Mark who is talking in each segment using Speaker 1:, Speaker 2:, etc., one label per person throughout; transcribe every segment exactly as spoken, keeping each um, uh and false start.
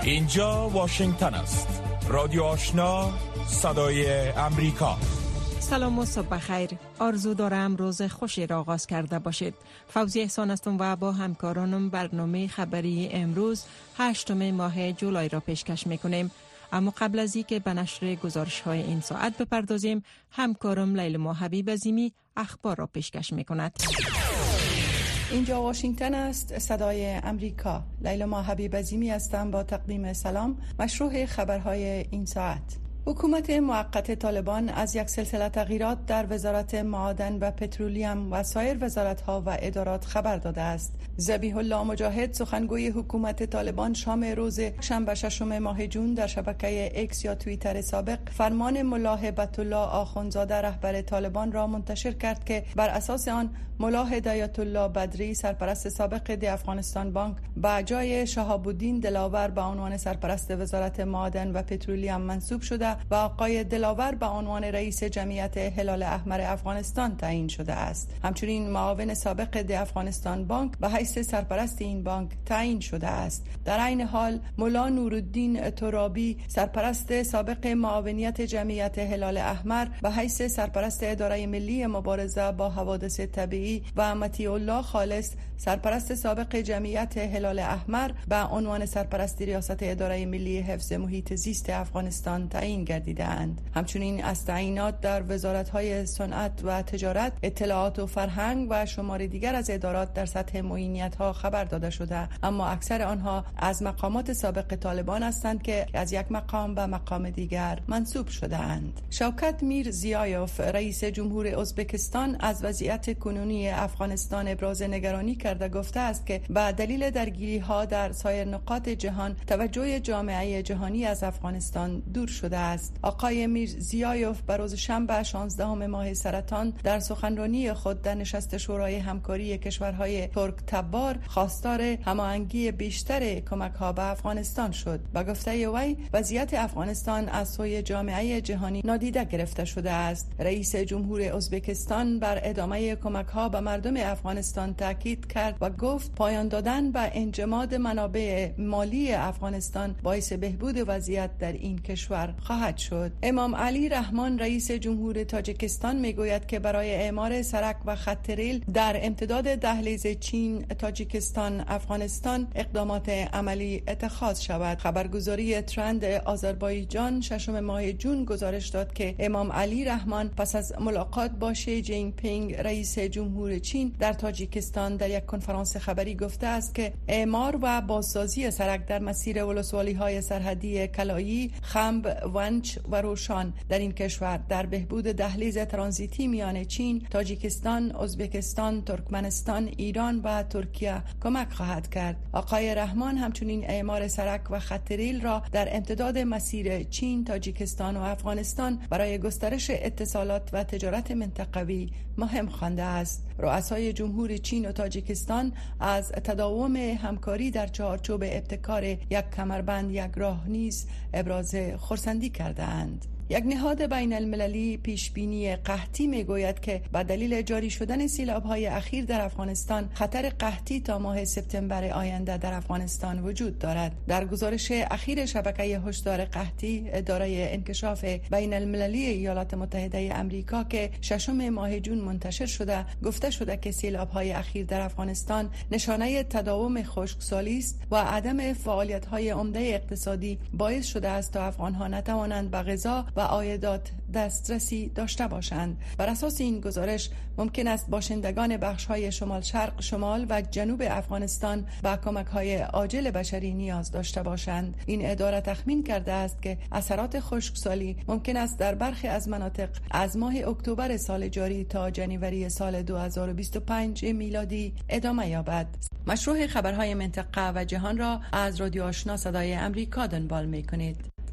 Speaker 1: اینجا واشنگتن است. رادیو آشنا، صدای امریکا.
Speaker 2: سلام و صبح خیر. آرزو دارم روز خوشی را آغاز کرده باشید. فوزی احسان هستم و با همکارانم برنامه خبری امروز هشتم ماه جولای را پیشکش میکنیم. اما قبل از اینکه به نشر گزارش های این ساعت بپردازیم، همکارم لیلا حبیب عظیمی اخبار را پیشکش میکند.
Speaker 3: اینجا واشنگتن است، صدای امریکا. لیلا حبیب عظیمی هستم با تقدیم سلام. مشروع خبرهای این ساعت. حکومت موقت طالبان از یک سلسله تغییرات در وزارت معادن و پترولیم و سایر وزارت‌ها و ادارات خبر داده است. ذبیح الله مجاهد، سخنگوی حکومت طالبان، شام روز شنبه ششم ماه جون در شبکه اکس یا توییتر سابق فرمان ملا هبت الله آخوندزاده رهبر طالبان را منتشر کرد که بر اساس آن ملا هدایت الله بدری، سرپرست سابق دی افغانستان بانک، به جای شهاب الدین دلاور به عنوان سرپرست وزارت معادن و پترولیم منصوب شده و آقای دلاور به عنوان رئیس جمعیت هلال احمر افغانستان تعیین شده است. همچنین معاون سابق دی افغانستان بانک به حیث سرپرست این بانک تعیین شده است. در عین حال مولا نورالدین ترابی، سرپرست سابق معاونیت جمعیت هلال احمر، به حیث سرپرست اداره ملی مبارزه با حوادث طبیعی و مطیع الله خالص، سرپرست سابق جمعیت هلال احمر، به عنوان سرپرست ریاست اداره ملی حفظ محیط زیست افغانستان تعیین گردیده‌اند. همچنین از تعیینات در وزارت‌های صنعت و تجارت، اطلاعات و فرهنگ و شمار دیگر از ادارات در سطح معینیت‌ها خبر داده شده، اما اکثر آنها از مقامات سابق طالبان هستند که از یک مقام به مقام دیگر منصوب شده‌اند. شوکت میر زیایوف، رئیس جمهور ازبکستان، از وضعیت کنونی افغانستان ابراز نگرانی کرده گفته است که به دلیل درگیری‌ها در سایر نقاط جهان توجه جامعه جهانی از افغانستان دور شده است. آقای میر زیایوف به روز شنبه شانزدهم ماه سرطان در سخنرانی خود در نشست شورای همکاری کشورهای ترک تبار خواستار هماهنگی بیشتر کمک‌ها به افغانستان شد. با گفته وی، وضعیت افغانستان از سوی جامعه جهانی نادیده گرفته شده است. رئیس جمهور ازبکستان بر ادامه کمک‌ها به مردم افغانستان تاکید کرد و گفت پایان دادن به انجماد منابع مالی افغانستان باعث بهبود وضعیت در این کشور خواهد شد. امام علی رحمان، رئیس جمهور تاجیکستان، میگوید که برای اعمار سرک و خط ریل در امتداد دهلیز چین، تاجیکستان، افغانستان اقدامات عملی اتخاذ شود. خبرگزاری ترند آذربایجان ششم ماه جون گزارش داد که امام علی رحمان پس از ملاقات با شی جین پینگ، رئیس جمهور چین، در تاجیکستان در یک کنفرانس خبری گفته است که اعمار و بازسازی سرک در مسیر ولسوالی‌های سرحدی کلایی، خنب، ونچ و روشان در این کشور در بهبود دهلیز ترانزیتی میان چین، تاجیکستان، ازبکستان، ترکمنستان، ایران و ترکیه کمک خواهد کرد. آقای رحمان همچنین اعمار سرک و خط ریل را در امتداد مسیر چین، تاجیکستان و افغانستان برای گسترش اتصالات و تجارت منطقوی مهم خوانده است. رؤسای جمهور چین و تاجیکستان از تداوم همکاری در چارچوب ابتکار یک کمربند یک راه نیز ابراز خرسندی کردند. یک نهاد بین المللی پیشبینی قحطی میگوید که با دلیل جاری شدن سیلاب‌های اخیر در افغانستان، خطر قحطی تا ماه سپتامبر آینده در افغانستان وجود دارد. در گزارش اخیر شبکه هشدار قحطی، اداره انکشاف بین المللی ایالات متحده امریکا که ششم ماه جون منتشر شده، گفته شده که سیلاب‌های اخیر در افغانستان نشانه تداوم خشکسالی است و عدم فعالیت‌های عمده اقتصادی باعث شده است تا افغان‌ها نتوانند به غذا و عایدات دسترسی داشته باشند. بر اساس این گزارش ممکن است باشندگان بخش‌های شمال شرق، شمال و جنوب افغانستان به کمک‌های عاجل بشری نیاز داشته باشند. این اداره تخمین کرده است که اثرات خشکسالی ممکن است در برخی از مناطق از ماه اکتبر سال جاری تا جنوری سال دو هزار و بیست و پنج میلادی ادامه یابد. مشروع خبرهای منطقه و جهان را از رادیو آشنا صدای امریکا دنبال می‌کنید.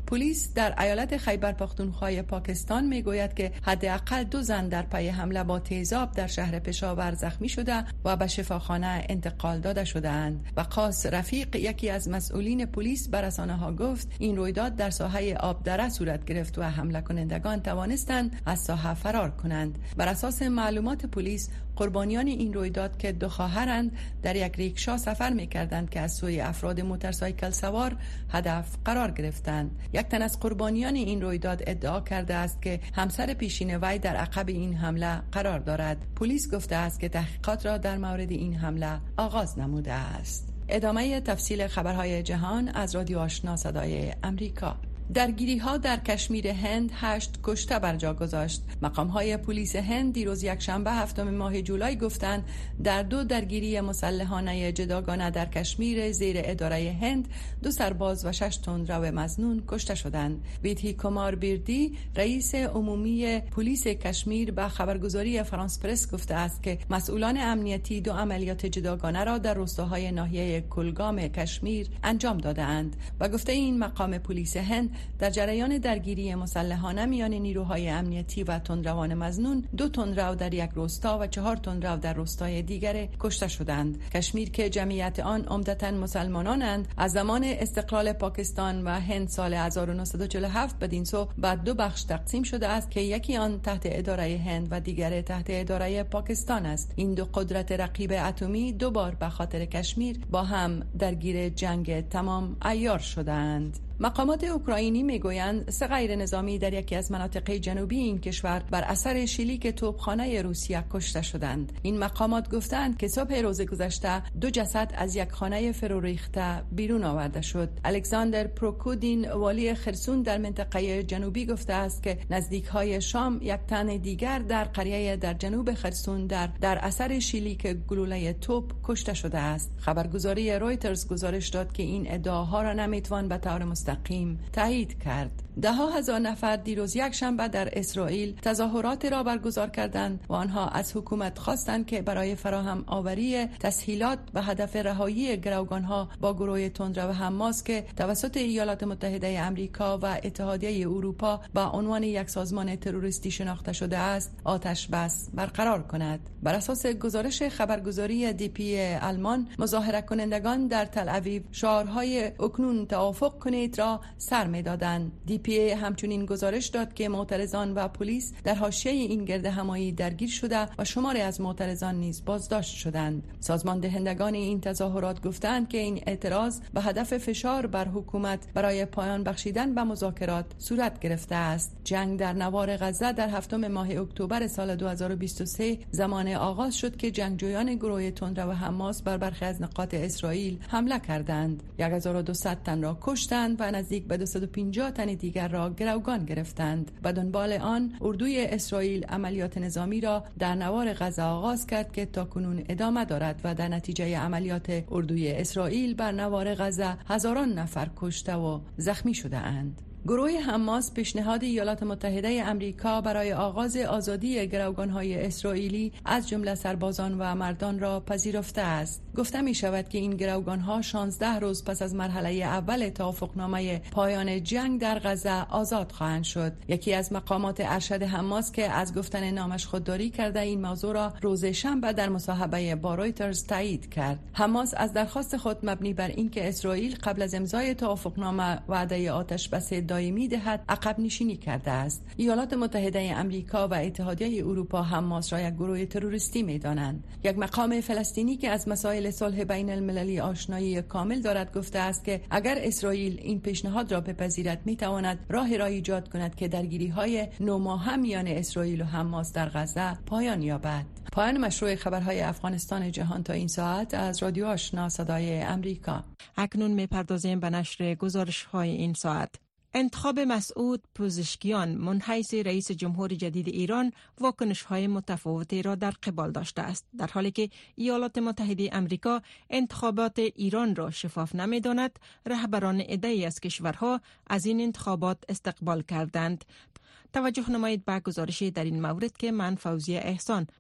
Speaker 3: پلیس در ایالت خیبر پختونخوا پاکستان میگوید که حداقل دو زن در پی حمله با تیزاب در شهر پشاور زخمی شده و به شفاخانه انتقال داده شدند. وقاص رفیق یکی از مسئولین پلیس به رسانه‌ها گفت این رویداد در ساحه آبدره صورت گرفت و حمله کنندگان توانستند از ساحه فرار کنند. بر اساس معلومات پلیس قربانیان این رویداد که دو خواهرند در یک ریکشا سفر می‌کردند که از سوی افراد موتورسایکل سوار هدف قرار گرفتند. یک تن از قربانیان این رویداد ادعا کرده است که همسر پیشین وی در عقب این حمله قرار دارد. پلیس گفته است که تحقیقات را در مورد این حمله آغاز نموده است. ادامه تفصیل خبرهای جهان از رادیو آشنا صدای امریکا. درگیری ها در کشمیر هند هشت کشته بر جا گذاشت. مقام های پلیس هند دیروز یک شنبه هفتم ماه جولای گفتند در دو درگیری مسلحانه جداگانه در کشمیر زیر اداره هند دو سرباز و شش تندرو مظنون کشته شدند. ویدهی کمار بیردی رئیس عمومی پلیس کشمیر به خبرگزاری فرانس پرس گفته است که مسئولان امنیتی دو عملیات جداگانه را در روستاهای ناحیه کلگام کشمیر انجام داده‌اند و گفته این مقام پلیس هند در جریان درگیری مسلحانه میان نیروهای امنیتی و تندروان مظنون دو تندرو در یک روستا و چهار تندرو در روستای دیگر کشته شدند. کشمیر که جمعیت آن عمدتاً مسلمانانند از زمان استقلال پاکستان و هند سال هزار و نهصد و چهل و هفت بدین سو به دو بخش تقسیم شده است که یکی آن تحت اداره هند و دیگر تحت اداره پاکستان است. این دو قدرت رقیب اتمی دو بار به خاطر کشمیر با هم درگیر جنگ تمام عیار شدند. مقامات اوکراینی میگویند سه غیر نظامی در یکی از مناطق جنوبی این کشور بر اثر شلیک توپخانه روسیه کشته شدند. این مقامات گفتند که صبح روز گذشته دو جسد از یک خانه فرو ریخته بیرون آورده شد. الکساندر پروکودین والی خرسون در منطقه جنوبی گفته است که نزدیک‌های شام یک تن دیگر در قریه در جنوب خرسون در در اثر شلیک گلوله توپ کشته شده است. خبرگزاری رویترز گزارش داد که این ادعاها را نمیتوان به طور مستقیم تایید کرد. ده ها هزار نفر دیروز یک شنبه در اسرائیل تظاهرات را برگزار کردند و آنها از حکومت خواستند که برای فراهم آوری تسهیلات به هدف رهایی گروگانها با گروه تندرو حماس که توسط ایالات متحده آمریکا و اتحادیه اروپا به عنوان یک سازمان تروریستی شناخته شده است آتش بس برقرار کند. بر اساس گزارش خبرگزاری دی پی آلمان مظاهره کنندگان در تل اویو شعارهای اکنون توافق کنید را سر می‌دادند. دی پی همچنین گزارش داد که معترضان و پلیس در حاشیه این گرد همایی درگیر شده و شماری از معترضان نیز بازداشت شدند. سازمان دهندگان این تظاهرات گفتند که این اعتراض به هدف فشار بر حکومت برای پایان بخشیدن به مذاکرات صورت گرفته است. جنگ در نوار غزه در هفتم ماه اکتبر سال دو هزار و بیست و سه زمان آغاز شد که جنگجویان گروه تندرو حماس بر برخی از نقاط اسرائیل حمله کردند. هزار و دویست تن را کشتند و نزدیک به دویست و پنجاه تن دیگر را گروگان گرفتند. به دنبال آن اردوی اسرائیل عملیات نظامی را در نوار غزه آغاز کرد که تاکنون ادامه دارد و در نتیجه عملیات اردوی اسرائیل بر نوار غزه هزاران نفر کشته و زخمی شده اند. گروه حماس پیشنهاد ایالات متحده آمریکا برای آغاز آزادی گروگان‌های اسرائیلی از جمله سربازان و مردان را پذیرفته است. گفته می شود که این گروگان‌ها شانزده روز پس از مرحله اول توافقنامه پایان جنگ در غزه آزاد خواهند شد. یکی از مقامات ارشد حماس که از گفتن نامش خودداری کرده این موضوع را روز شنبه در مصاحبه با رویترز تایید کرد. حماس از درخواست خود مبنی بر اینکه اسرائیل قبل از امضای توافقنامه وعده آتش بس دائمی دهد عقب نشینی کرده است. ایالات متحده آمریکا و اتحادیه اروپا حماس را یک گروه تروریستی می‌دانند. یک مقام فلسطینی که از مسائل صلح بین المللی آشنایی کامل دارد گفته است که اگر اسرائیل این پیشنهاد را بپذیرد می‌تواند راهی را ایجاد کند که درگیری‌های نو ماهه میان اسرائیل و حماس در غزه پایان یابد. پایان مشروع خبرهای افغانستان جهان تا این ساعت از رادیو آشنا صدای امریکا.
Speaker 2: اکنون می‌پردازیم به نشر گزارش‌های این ساعت. انتخاب مسعود پزشکیان منحیث رئیس جمهور جدید ایران واکنش‌های متفاوتی را در قبال داشته است، در حالی که ایالات متحده آمریکا انتخابات ایران را شفاف نمی‌داند. رهبران عده‌ای از کشورها از این انتخابات استقبال کردند. توجه نمایید به گزارشی در این مورد که من فوزیه احسان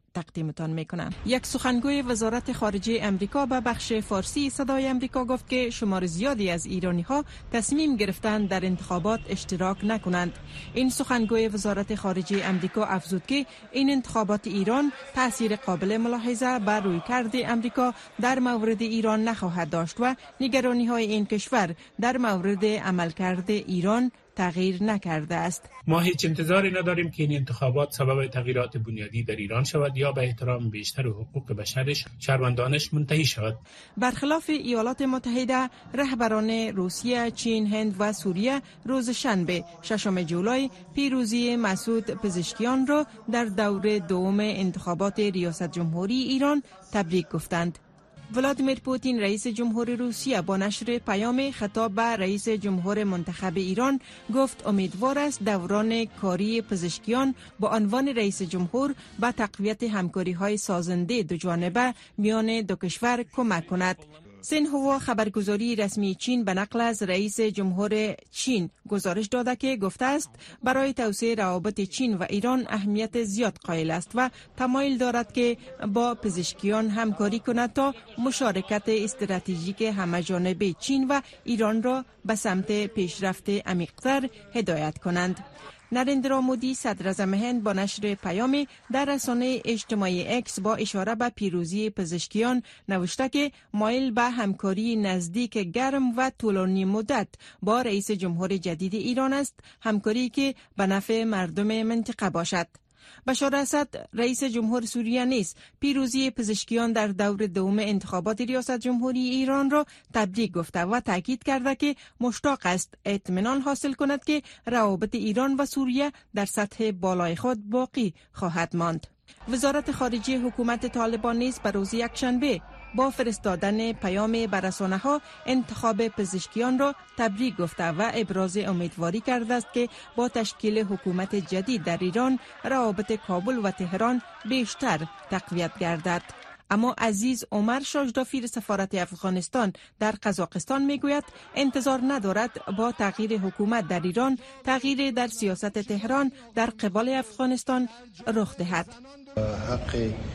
Speaker 2: تقدیمتان میکنم. یک سخنگوی وزارت خارجه امریکا به بخش فارسی صدای امریکا گفت که شمار زیادی از ایرانی ها تصمیم گرفتند در انتخابات اشتراک نکنند. این سخنگوی وزارت خارجه امریکا افزود که این انتخابات ایران تاثیر قابل ملاحظه بر رویکرد امریکا در مورد ایران نخواهد داشت و نگرانی های این کشور در مورد عملکرد ایران تغییر نکرده است.
Speaker 4: ما هیچ انتظاری نداریم که این انتخابات سبب تغییرات بنیادی در ایران شود یا به احترام بیشتر حقوق بشرش شهروندانش منتهی شود.
Speaker 2: برخلاف ایالات متحده، رهبران روسیه، چین، هند و سوریه روز شنبه ششم جولای پیروزی مسعود پزشکیان را در دور دوم انتخابات ریاست جمهوری ایران تبریک گفتند. ولادیمیر پوتین رئیس جمهور روسیه با نشر پیام خطاب به رئیس جمهور منتخب ایران گفت امیدوار است دوران کاری پزشکیان با عنوان رئیس جمهور به تقویت همکاری‌های سازنده دو جانبه میان دو کشور کمک کند. سینهوا خبرگزاری رسمی چین به نقل از رئیس جمهور چین گزارش داده که گفته است برای توسعه روابط چین و ایران اهمیت زیاد قائل است و تمایل دارد که با پزشکیان همکاری کند تا مشارکت استراتژیک همه‌جانبه چین و ایران را به سمت پیشرفت عمیق‌تر هدایت کنند. نریندرا مودی صدر اعظم هند با نشر پیامی در رسانه اجتماعی اکس با اشاره به پیروزی پزشکیان نوشته که مایل به همکاری نزدیک گرم و طولانی مدت با رئیس جمهور جدید ایران است، همکاری که به نفع مردم منطقه باشد. بشار اسد رئیس جمهور سوریه نیز پیروزی پزشکیان در دور دوم انتخابات ریاست جمهوری ایران را تبریک گفته و تاکید کرده که مشتاق است اطمینان حاصل کند که روابط ایران و سوریه در سطح بالای خود باقی خواهد ماند. وزارت خارجه حکومت طالبان نیز به روز یکشنبه با فرستادن پیام به رسانه‌ها انتخاب پزشکیان را تبریک گفته و ابراز امیدواری کرده است که با تشکیل حکومت جدید در ایران روابط کابل و تهران بیشتر تقویت گردد. اما عزیز عمر شاجدافیر سفارت افغانستان در قزاقستان میگوید انتظار ندارد با تغییر حکومت در ایران تغییر در سیاست تهران در قبال افغانستان رخ دهد.
Speaker 5: حق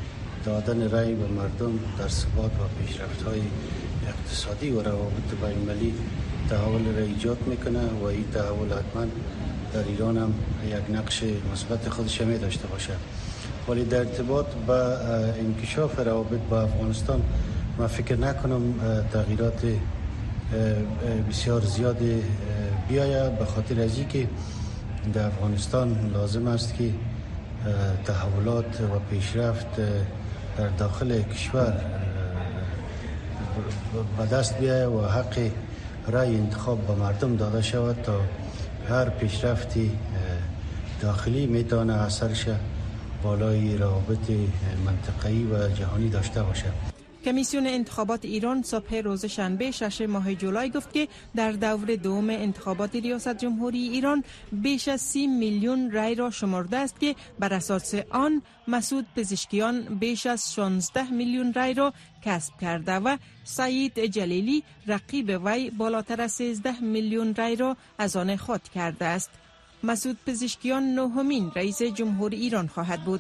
Speaker 5: دادن رأی به مردم در ثبات و پیشرفت‌های اقتصادی و روابط بین‌المللی تحول را ایجاد میکنه و این تحول حتما در ایران هم یک نقش مثبت خودش می داشته باشه. ولی در ارتباط با انکشاف روابط با افغانستان من فکر نکنم تغییرات بسیار زیاد بیاید، به خاطر از اینکه در افغانستان لازم است که تحولات و پیشرفت در داخل کشور به دست بیاید و حق رای انتخاب به مردم داده شود تا هر پیشرفتی داخلی میتونه اثرش بالای روابط منطقه‌ای و جهانی داشته باشد.
Speaker 2: کمیسیون انتخابات ایران صبح روز شنبه ششم ماه جولای گفت که در دور دوم انتخابات ریاست جمهوری ایران بیش از سی میلیون رای را شمرده است که بر اساس آن مسعود پزشکیان بیش از شانزده میلیون رای را کسب کرده و سعید جلیلی رقیب وی بالاتر از سیزده میلیون رای را از آن خود کرده است. مسعود پزشکیان نهمین رئیس جمهوری ایران خواهد بود.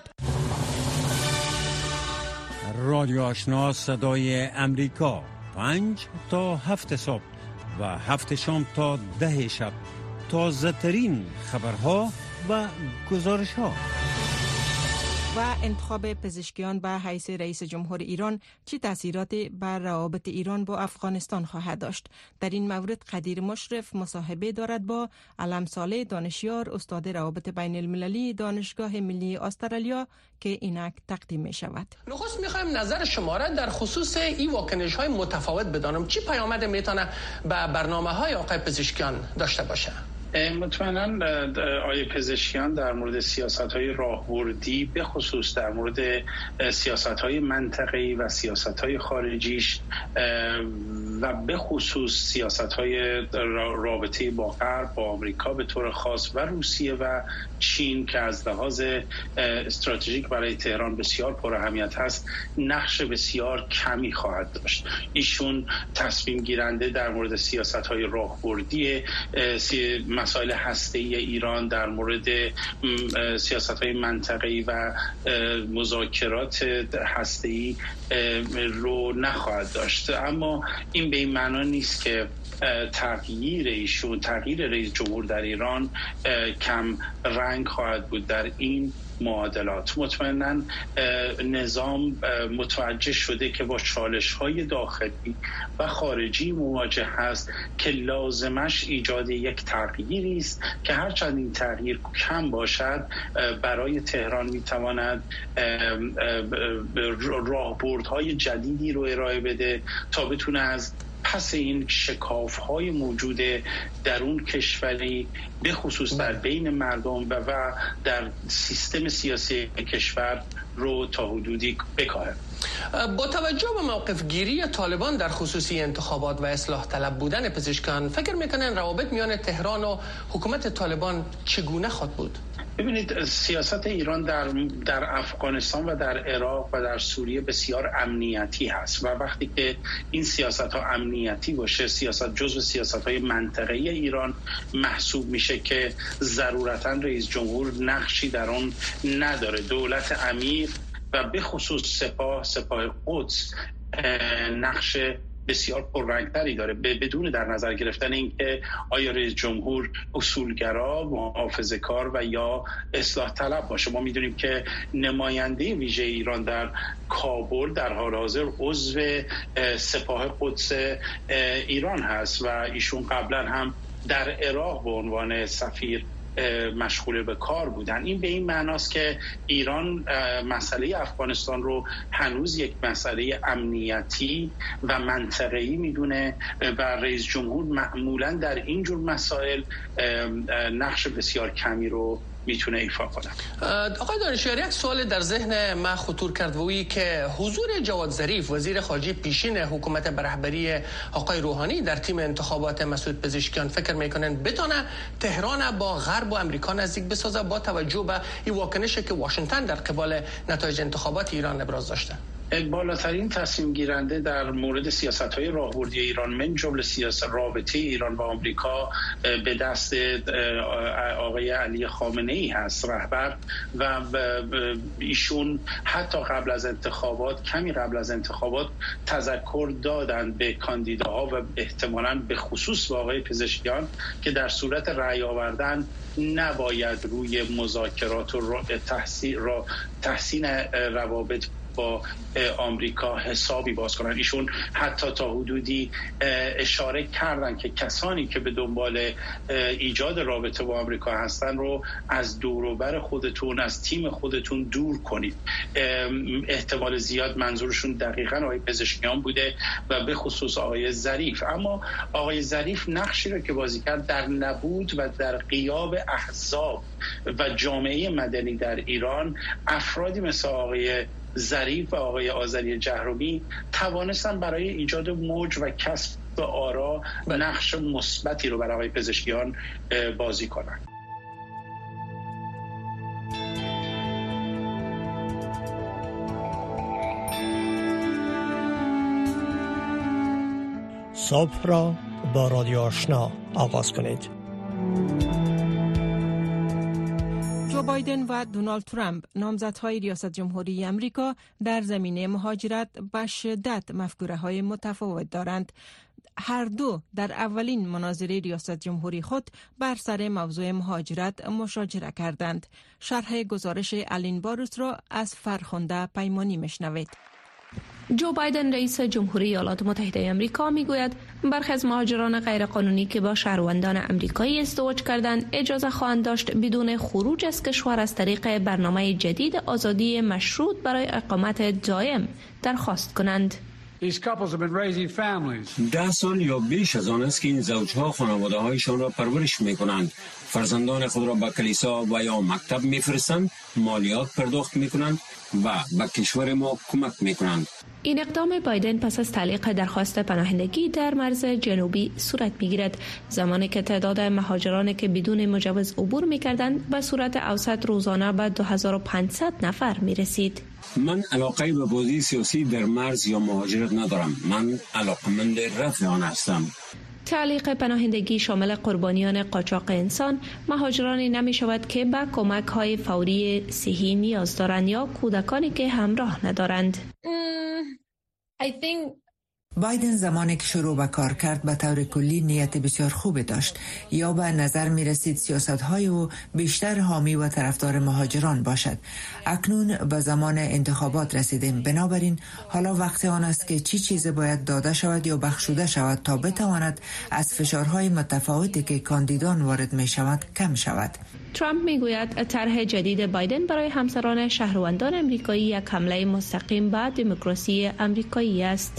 Speaker 6: رادیو آشنا صدای امریکا پنج تا هفت صبح و هفت شام تا ده شب تازه ترین خبرها و گزارش ها.
Speaker 2: و انتخاب پزشکیان به حیث رئیس جمهور ایران چه تاثیراتی بر روابط ایران با افغانستان خواهد داشت؟ در این مورد قدیر مشرف مصاحبه دارد با علم صالح دانشیار استاد روابط بین المللی دانشگاه ملی استرالیا که اینک تقدیم می شود.
Speaker 7: نخست میخوایم نظر شما را در خصوص این واکنش های متفاوت بدانم. چی پیامد میتونه به برنامه های آقای پزشکیان داشته باشه؟
Speaker 8: مطمئنا آقای پزشکیان در مورد سیاست‌های راهبردی به خصوص در مورد سیاست‌های منطقه‌ای و سیاست‌های خارجیش و به خصوص سیاست‌های رابطه با غرب با آمریکا به طور خاص و روسیه و چین که از لحاظ استراتژیک برای تهران بسیار پراهمیت هست نقش بسیار کمی خواهد داشت. ایشون تصمیم گیرنده در مورد سیاست‌های راهبردی مسائل هسته‌ای ایران، در مورد سیاست‌های منطقه‌ای و مذاکرات هسته‌ای رو نخواهد داشت. اما این به این معنا نیست که تغییر ایشون، تغییر رئیس جمهور در ایران کم رنگ خواهد بود در این معادلات. مطمئناً نظام متوجه شده که با چالش‌های داخلی و خارجی مواجه هست که لازمش ایجاد یک تغییری است که هرچند این تغییر کم باشد برای تهران میتواند راهبردهای جدیدی رو ارائه بده تا بتونه از پس این شکاف‌های موجود در اون کشوری به خصوص در بین مردم و در سیستم سیاسی کشور رو تا حدودی بکاهه.
Speaker 7: با توجه به موقف گیری طالبان در خصوصی انتخابات و اصلاح طلب بودن پزشکان، فکر میکنن روابط میان تهران و حکومت طالبان چگونه خواهد بود؟
Speaker 8: ببینید، سیاست ایران در در افغانستان و در عراق و در سوریه بسیار امنیتی هست و وقتی که این سیاست ها امنیتی باشه، سیاست جزو سیاست های منطقه‌ای ایران محسوب میشه که ضرورتاً رئیس جمهور نقشی در اون نداره. دولت امیر و به خصوص سپاه سپاه قدس نقش بسیار پررنگتری داره، بدون در نظر گرفتن اینکه آیا رئیس جمهور اصولگرا، محافظه‌کار و یا اصلاح طلب باشه. ما میدونیم که نماینده ویژه ایران در کابل در حال حاضر عضو سپاه قدس ایران هست و ایشون قبلا هم در عراق به عنوان سفیر مشغول به کار بودن. این به این معناست که ایران مسئله افغانستان رو هنوز یک مسئله امنیتی و منطقه‌ای میدونه و رئیس جمهور معمولاً در این جور مسائل نقش بسیار کمی رو میتونه ایفا کنه.
Speaker 7: آقای دانشیار، یک سوال در ذهن من خطور کرد و این که حضور جواد ظریف وزیر خارجه پیشین حکومت به رهبری آقای روحانی در تیم انتخابات مسعود پزشکیان فکر میکنن بتونه تهران با غرب و امریکا نزدیک بسازه با توجه به این واکنشی که واشنگتن در قبال نتایج انتخابات ایران ابراز داشته؟
Speaker 8: بالاترین تصمیم گیرنده در مورد سیاست‌های راهبردی ایران من جمله سیاست رابطه ایران و آمریکا به دست آقای علی خامنه‌ای هست، رهبر، و ایشون حتی قبل از انتخابات، کمی قبل از انتخابات تذکر دادند به کاندیداها و احتمالاً به خصوص به آقای پزشکیان که در صورت رأی آوردن نباید روی مذاکرات و تحسین را تحسین روابط با آمریکا حسابی باز کنن. ایشون حتی تا حدودی اشاره کردن که کسانی که به دنبال ایجاد رابطه با آمریکا هستن رو از دور و بر خودتون، از تیم خودتون دور کنید. احتمال زیاد منظورشون دقیقاً آقای پزشکیان بوده و به خصوص آقای ظریف. اما آقای ظریف نقشی رو که بازی کرد در نبود و در غیاب احزاب و جامعه مدنی در ایران، افرادی مثل آقای ظریف و آقای آذری جهرومی توانستن برای ایجاد موج و کسب آرا و نقش مثبتی رو برای آقای پزشکیان بازی کنن.
Speaker 9: صبح را با رادیو آشنا آغاز کنید.
Speaker 2: جو بایدن و دونالد ترامپ، نامزدهای ریاست جمهوری امریکا، در زمینه مهاجرت به شدت مفکوره‌های متفاوت دارند. هر دو در اولین مناظره ریاست جمهوری خود بر سر موضوع مهاجرت مشاجره کردند. شرح گزارش الین باروس را از فرخنده پیمانی مشنوید.
Speaker 10: جو بایدن رئیس جمهوری ایالات متحده آمریکا میگوید برخی از مهاجران غیرقانونی که با شهروندان آمریکایی ازدواج کردند اجازه خواهند داشت بدون خروج از کشور از طریق برنامه جدید آزادی مشروط برای اقامت دائم درخواست کنند.
Speaker 6: ده سال یا بیش از آن است که این زوجها خانواده هایشان را پرورش می کنند. فرزندان خود را به کلیسا و یا مکتب می فرستند، مالیات پرداخت می کنند و به کشور ما کمک می کنند.
Speaker 10: این اقدام بایدن پس از تعلیق درخواست پناهندگی در مرز جنوبی صورت می گیرد، زمانی که تعداد مهاجرانی که بدون مجوز عبور می کردند به صورت اوسط روزانه به دو هزار و پانصد نفر می رسید.
Speaker 6: من علاقه به بازی سیاسی در مرز یا مهاجرت ندارم. من علاقمند رفع آن هستم.
Speaker 10: تعلیق پناهندگی شامل قربانیان قاچاق انسان مهاجرانی نمی شود که به کمک های فوری صحی نیاز دارند یا کودکانی که همراه ندارند.
Speaker 11: I think بایدن زمانی که شروع به کار کرد به طور کلی نیت بسیار خوبی داشت، یا به نظر می رسید سیاست‌های او بیشتر حامی و طرفدار مهاجران باشد. اکنون به زمان انتخابات رسیدیم، بنابراین حالا وقت آن است که چی چیز باید داده شود یا بخشوده شود تا بتواند از فشارهای متفاوتی که کاندیدان وارد می شود کم شود.
Speaker 10: ترامپ می گوید طرح جدید بایدن برای همسران شهروندان امریکایی یک حمله مستقیم به دموکراسی امریکایی است.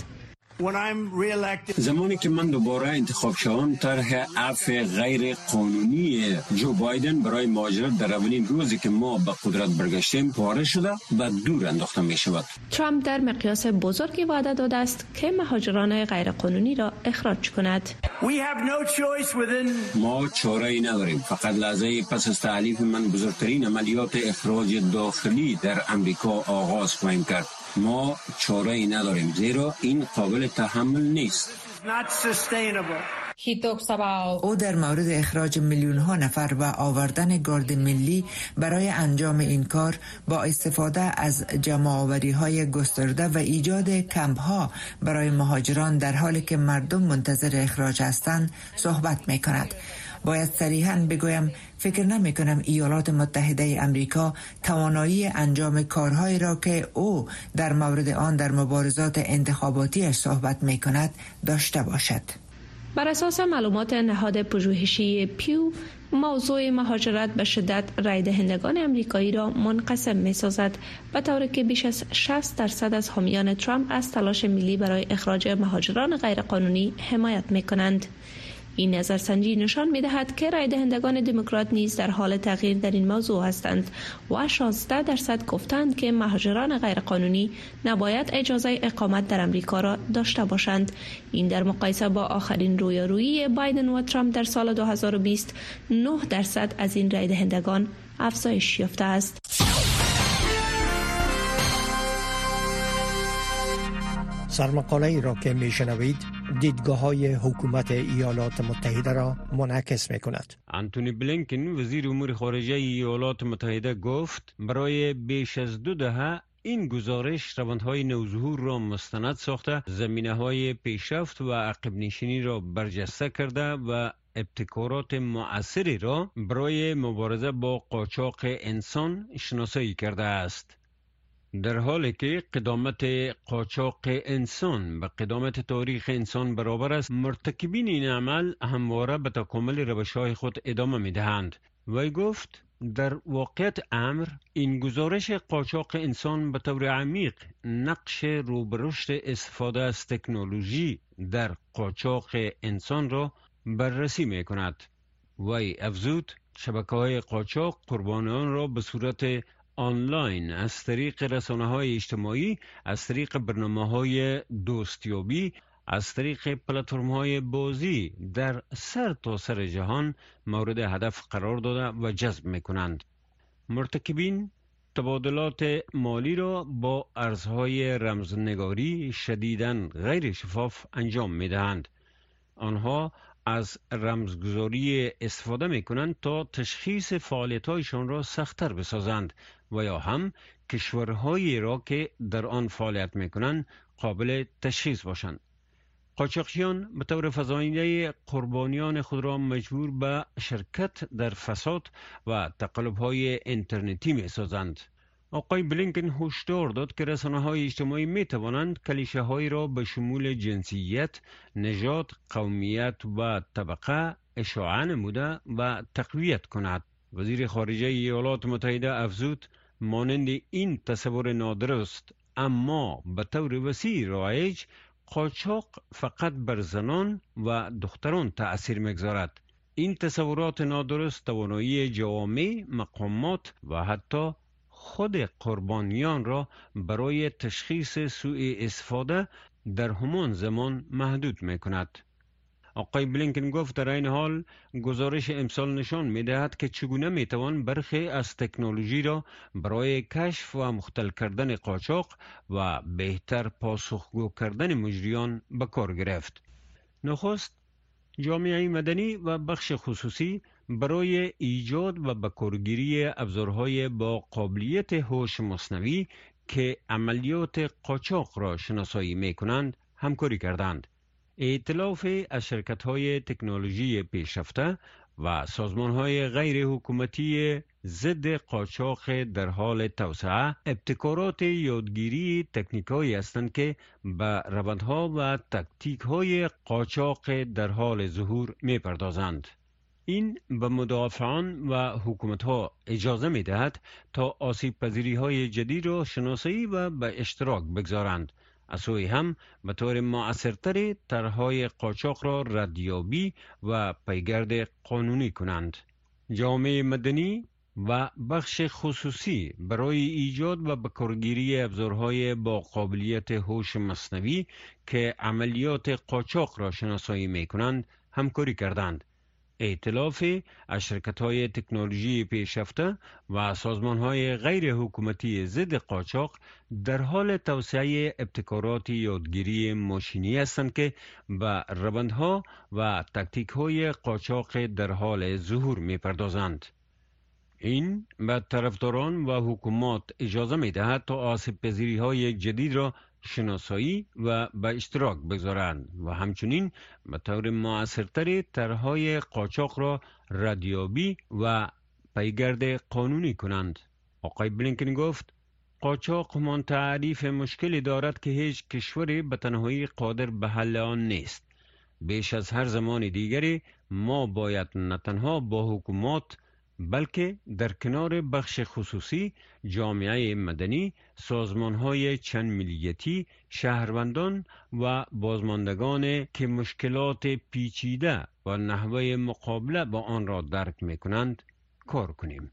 Speaker 6: زمانی که من دوباره انتخاب شوم، طرح عفو غیر قانونی جو بایدن برای مهاجرت در اولین روزی که ما به قدرت برگشتیم پاره شده و دور انداخته می شود.
Speaker 10: ترامپ در مقیاس بزرگی وعده داده است که مهاجران غیر قانونی را اخراج کند.
Speaker 6: ما چاره ای نداریم. فقط لحظه پس از تعلیف من بزرگترین عملیات اخراج داخلی در امریکا آغاز خواهیم کرد. ما چاره ای نداریم، زیرا این قابل تحمل نیست.
Speaker 11: او در مورد اخراج میلیون ها نفر و آوردن گارد ملی برای انجام این کار با استفاده از جمع‌آوری های گسترده و ایجاد کمپ ها برای مهاجران در حالی که مردم منتظر اخراج هستند صحبت می کند. باید صریحاً بگویم فکر نمی کنم ایالات متحده امریکا توانایی انجام کارهایی را که او در مورد آن در مبارزات انتخاباتیش صحبت می کند داشته باشد.
Speaker 10: بر اساس معلومات نهاد پژوهشی پیو، موضوع مهاجرت به شدت رای دهندگان امریکایی را منقسم می سازد، به طوری که بیش از شصت درصد از حامیان ترامپ از تلاش ملی برای اخراج مهاجران غیرقانونی حمایت می کنند. این نظرسنجی نشان می دهد که رای دهندگان دموکرات نیز در حال تغییر در این موضوع هستند و شانزده درصد گفتند که مهاجران غیرقانونی نباید اجازه اقامت در امریکا را داشته باشند. این در مقایسه با آخرین رویارویی بایدن و ترامپ در سال دو هزار و بیست، نه درصد از این رای دهندگان افزایش یافته است.
Speaker 9: سرمقاله ای را که می شنوید دیدگاه های حکومت ایالات متحده را منعکس می کند.
Speaker 6: انتونی بلینکن وزیر امور خارجه ایالات متحده گفت برای بیش از دو دهه این گزارش روندهای نوظهور را مستند ساخته، زمینه‌های پیشرفت و عقب نشینی را برجسته کرده و ابتکارات مؤثری را برای مبارزه با قاچاق انسان شناسایی کرده است. در حالی که قدامت قاچاق انسان به قدامت تاریخ انسان برابر است، مرتکبین این عمل همواره به تکامل روش‌های خود ادامه می‌دهند. وی گفت در واقعیت امر این گزارش قاچاق انسان به طور عمیق نقش روبرشت استفاده از تکنولوژی در قاچاق انسان را بررسی می‌کند. وی افزود شبکه‌های قاچاق قربانیان را به صورت آنلاین از طریق رسانه‌های اجتماعی، از طریق برنامه‌های دوستیابی، از طریق پلتفرم‌های بازی در سر تا سر جهان مورد هدف قرار داده و جذب می‌کنند. مرتکبین تبادلات مالی را با ارزهای رمزنگاری شدیداً غیر شفاف انجام می‌دهند. آنها از رمزگذاری استفاده می‌کنند تا تشخیص فعالیت‌هایشان را سخت‌تر بسازند و یا هم کشورهایی را که در آن فعالیت می‌کنند قابل تشخیص باشند. قاچاقچیان به طور فزاینده قربانیان خود را مجبور به شرکت در فساد و تقلب‌های اینترنتی می‌سازند. آقای بلینکن هشدار داد که رسانه‌های اجتماعی می‌توانند کلیشه‌هایی را به شمول جنسیت، نژاد، قومیت و طبقه اشاعه نموده و تقویت کند. وزیر خارجه ایالات متحده افزود مانند این تصور نادرست اما به طور وسیع رایج، قاچاق فقط بر زنان و دختران تأثیر می‌گذارد. این تصورات نادرست توانایی جوامع، مقامات و حتی خود قربانیان را برای تشخیص سوء استفاده در همان زمان محدود می کند. آقای بلینکن گفت در این حال گزارش امسال نشان می دهد که چگونه می توان برخی از تکنولوژی را برای کشف و مختل کردن قاچاق و بهتر پاسخگو کردن مجریان به کار گرفت. نخست جامعه مدنی و بخش خصوصی برای ایجاد و بکارگیری ابزارهای با قابلیت هوش مصنوعی که عملیات قاچاق را شناسایی می کنند همکاری کردند. ائتلاف از شرکت‌های تکنولوژی پیشرفته و سازمان‌های غیر حکومتی ضد قاچاق در حال توسعه ابتکارات یادگیری تکنیک‌هایی هستند که به روندها و تاکتیک‌های قاچاق در حال ظهور می‌پردازند. این به مدافعان و حکومت‌ها اجازه می‌دهد تا آسیب‌پذیری‌های جدید را شناسایی و به اشتراک بگذارند. از سوی هم به طور مؤثرتر طرح‌های قاچاق را ردیابی و پیگرد قانونی کنند. جامعه مدنی و بخش خصوصی برای ایجاد و بکارگیری ابزارهای با قابلیت هوش مصنوعی که عملیات قاچاق را شناسایی می‌کنند همکاری کردند. ائتلاف از شرکت‌های تکنولوژی پیشرفته و سازمان‌های غیر حکومتی ضد قاچاق در حال توسعه ابتکارات یادگیری ماشینی هستند که به روندها و تاکتیک‌های قاچاق در حال ظهور می‌پردازند. این به طرفداران و حکومات اجازه می‌دهد تا آسیب‌پذیری‌های جدید را شناسایی و به اشتراک بگذارند و همچنین به طور مؤثرتر طرح‌های قاچاق را ردیابی و پیگرد قانونی کنند. آقای بلینکن گفت قاچاق همان تعریف مشکلی دارد که هیچ کشوری به تنهایی قادر به حل آن نیست. بیش از هر زمان دیگری ما باید نه تنها با حکومات بلکه در کنار بخش خصوصی، جامعه مدنی، سازمان‌های چند ملیتی، شهروندان و بازماندگان که مشکلات پیچیده و نحوه مقابله با آن را درک می‌کنند کار کنیم.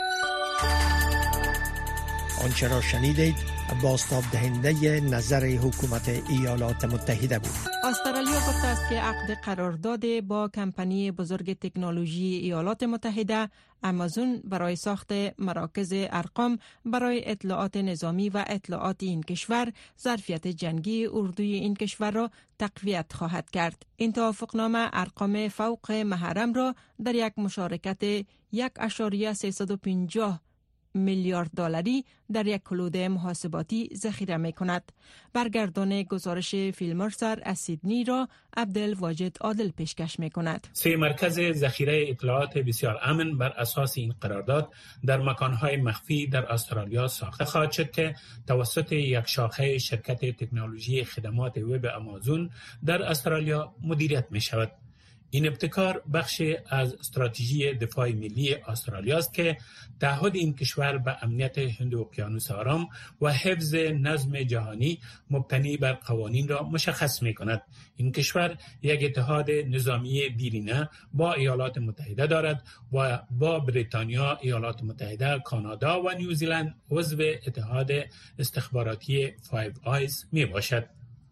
Speaker 9: آنچه را شنیدید بازتاب دهنده نظر حکومت ایالات متحده بود.
Speaker 2: استرالیا گفته است که عقد قرارداد با کمپانی بزرگ تکنولوژی ایالات متحده آمازون برای ساخت مراکز ارقام برای اطلاعات نظامی و اطلاعات این کشور ظرفیت جنگی اردوی این کشور را تقویت خواهد کرد. این توافقنامه ارقام فوق محرم را در یک مشارکت یک ممیز سیصد و پنجاه میلیارد دلاری در یک کلود محاسباتی ذخیره می کند. برگردان گزارش فیلمرسر از سیدنی را عبدالواجد عادل پیشکش می کند.
Speaker 4: سه مرکز ذخیره اطلاعات بسیار امن بر اساس این قرارداد در مکانهای مخفی در استرالیا ساخته خواهد شد که توسط یک شاخه شرکت تکنولوژی خدمات وب آمازون در استرالیا مدیریت می شود. این ابتکار بخشی از استراتژی دفاع ملی استرالیا است که تعهد این کشور به امنیت هند اقیانوس آرام و حفظ نظم جهانی مبتنی بر قوانین را مشخص می کند. این کشور یک اتحاد نظامی دیرینه با ایالات متحده دارد و با بریتانیا، ایالات متحده، کانادا و نیوزیلند عضو اتحاد استخباراتی فایو آیز می باشد.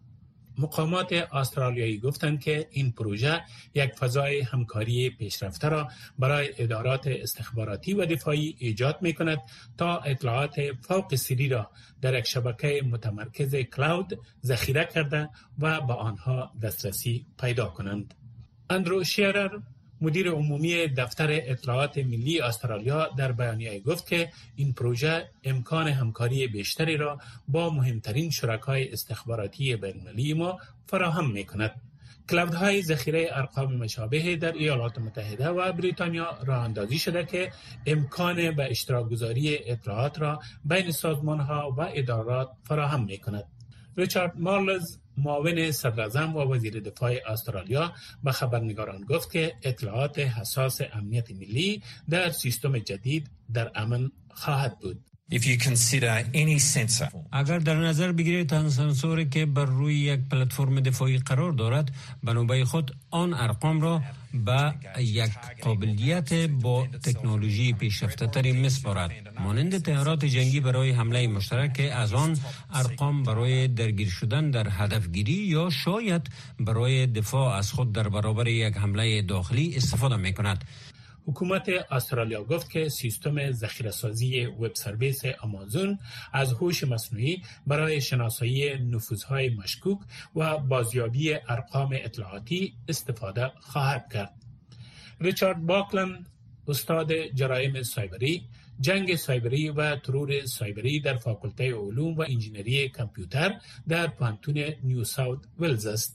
Speaker 4: مقامات استرالیایی گفتند که این پروژه یک فضای همکاری پیشرفته را برای ادارات استخباراتی و دفاعی ایجاد می کند تا اطلاعات فوق سری را در یک شبکه متمرکز کلاود ذخیره کرده و به آنها دسترسی پیدا کنند. اندرو شیرر، مدیر عمومی دفتر اطلاعات ملی استرالیا، در بیانیه گفت که این پروژه امکان همکاری بیشتری را با مهمترین شرکای استخباراتی بین‌المللی ما فراهم می‌کند. کلاودهای ذخیره ارقام مشابه در ایالات متحده و بریتانیا راه اندازی شده که امکان به اشتراک گذاری اطلاعات را بین سازمان‌ها و ادارات فراهم می‌کند. ریچارد مارلز، معاون صدراعظم و وزیر دفاع استرالیا، به خبرنگاران گفت که اطلاعات حساس امنیت ملی در سیستم جدید در امن خواهد بود.
Speaker 12: If you consider any sensor.
Speaker 6: اگر در نظر بگیرید آن سنسوری که بر روی یک پلتفرم دفاعی قرار دارد، بنابرای خود آن ارقام را به یک قابلیت با تکنولوژی پیشرفته تری می‌سپارد، مانند طیارات جنگی برای حمله مشترک که از آن ارقام برای درگیر شدن در هدفگیری یا شاید برای دفاع از خود در برابر یک حمله داخلی استفاده می‌کند.
Speaker 4: حکومت استرالیا گفت که سیستم ذخیره‌سازی وب سرویس آمازون از هوش مصنوعی برای شناسایی نفوذهای مشکوک و بازیابی ارقام اطلاعاتی استفاده خواهد کرد. ریچارد باکلند، استاد جرایم سایبری، جنگ سایبری و ترور سایبری در فاکولته علوم و انجینری کامپیوتر در پانتون نیو ساوت ولز است.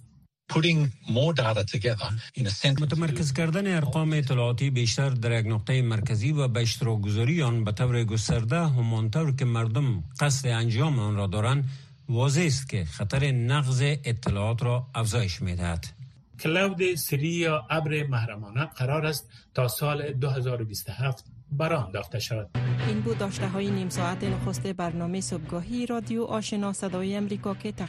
Speaker 6: متمرکز کردن ارقام اطلاعاتی بیشتر در یک نقطه مرکزی و به اشتراک گذاری آن به طور گسترده همانطور که مردم قصد انجام آن را دارند واضح است که خطر نقض اطلاعات را افزایش می‌دهد.
Speaker 4: کلاود سری یا ابر محرمانه قرار است تا سال دو هزار و بیست و هفت برآن انداخته شود.
Speaker 2: این بود داشته های نیم ساعت نخست برنامه صبحگاهی رادیو آشنا صدای امریکا که